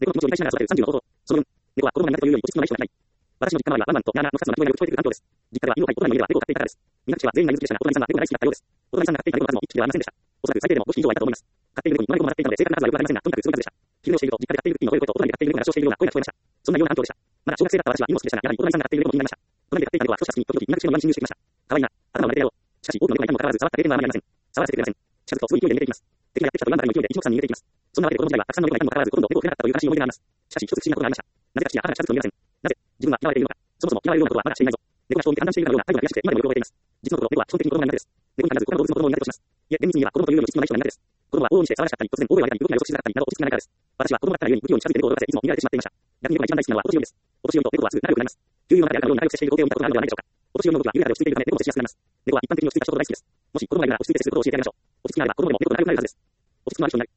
猫の気持ちを理解しながら育てる30の方法。その4、猫は子供が苦手というより落ち着きのない人がいない。私の実家周りはワンワンとナーナーの2つの鳴き声がよく聞こえてくる関東です。実家では犬を飼い、大人の家では猫を飼っていたからです。皆口は全員が犬好きでしたが、お隣さんは猫が大好きだったようです。お隣さんが飼っていた猫の数も1匹ではありませんでした。おそらく最低でも5匹以上はいたと思います。飼っている猫に野良猫をもらっていたので正確な数はよくわかりませんが、とにかくすごい数でした。昼寝をしていると、実家で飼っているクッキーの吠える声と、お隣で飼っている猫が合唱しているような声が聞こえました。そんなような環境でした。まだ小学生だった私は犬も好きでしたが、やはりお隣さんが飼っている猫も気になりました。隣で飼っていた猫は少しした隙に時々皆口の庭に侵入してきました。可愛いな、頭を撫でてやろう。しかし、多くの猫がいたにもかかわらず、触った経験はあまりありません。触らせてくれません。近づくとすごい勢いで逃げていきます。敵がやってきたと言わんばかりの勢いで一目散に逃げていきます。そんなわけで子供時代はたくさんの猫がいたにもかかわらず、ほとんど猫を触れなかったという悲しい思い出があります。しかし、一つ不思議なことがありました。なぜか父や母が近づくと見えません。なぜ、自分は嫌われているのか。そもそも嫌われるようなことはまだしていないぞ。猫が人を見て判断しているかのような態度が悔しくて今でもよく覚えています。実のところ、猫は基本的に子供が苦手です。猫に限らず他の動物の子供も苦手とします。いえ、厳密に言えば子供というよりも実のない人が苦手です。子供は往々にして騒がしかったり、突然大声を上げたり、動きが予測しづらかったりなど落ち着きがないからです。私は子供だったがゆえに不器用に近づいて猫を驚かせ、いつも見られてしまっていました。逆に猫が一番大好きなのはお年寄りです。お年寄りと猫はすぐ仲良くなります。旧友の中であるかのように仲良くしている光景を見たことがあるのではないでしょうか。お年寄りの僕は緩やかで落ち着いているため猫と接しやすくなります。猫は一般的に落ち着いた人と大好きです。もし子供がいるなら落ち着いて接することを教えてやりましょう。落ち着きがあれば子供でも猫と仲良くなるはずです。落ち着きのある人になり